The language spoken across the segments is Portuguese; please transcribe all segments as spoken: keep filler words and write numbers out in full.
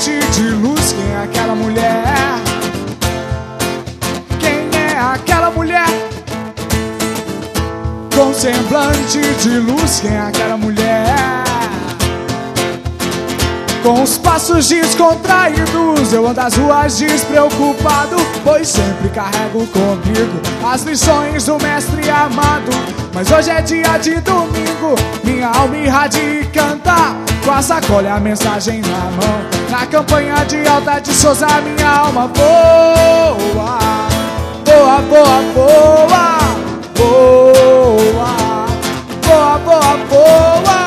semblante de luz. Quem é aquela mulher? Quem é aquela mulher? Com semblante de luz. Quem é aquela mulher? Com os passos descontraídos eu ando às ruas despreocupado, pois sempre carrego comigo as lições do mestre amado. Mas hoje é dia de domingo, minha alma irradia e canta, com a sacola e a mensagem na mão, na campanha de Alta de Souza minha alma voa. Voa, voa, voa, voa, voa, voa, voa.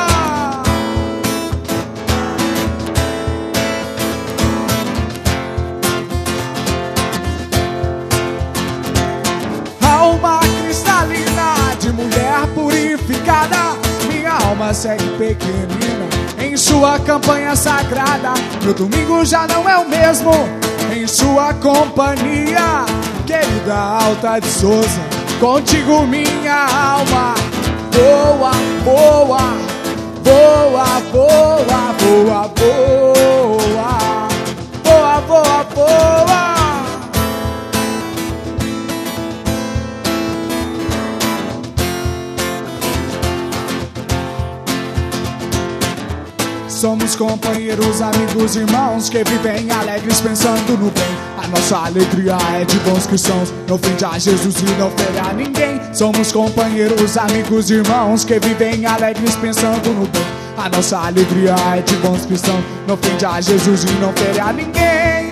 Alma cristalina de mulher purificada, minha alma segue pequenina em sua campanha sagrada. Meu domingo já não é o mesmo em sua companhia, querida Alta de Souza, contigo minha alma voa, voa, voa, voa, voa, voa, voa, voa, voa. Somos companheiros, amigos, irmãos que vivem alegres pensando no bem. A nossa alegria é de bons cristãos, não ofende a Jesus e não fere a ninguém. Somos companheiros, amigos, irmãos que vivem alegres pensando no bem. A nossa alegria é de bons cristãos, não ofende a Jesus e não fere a ninguém.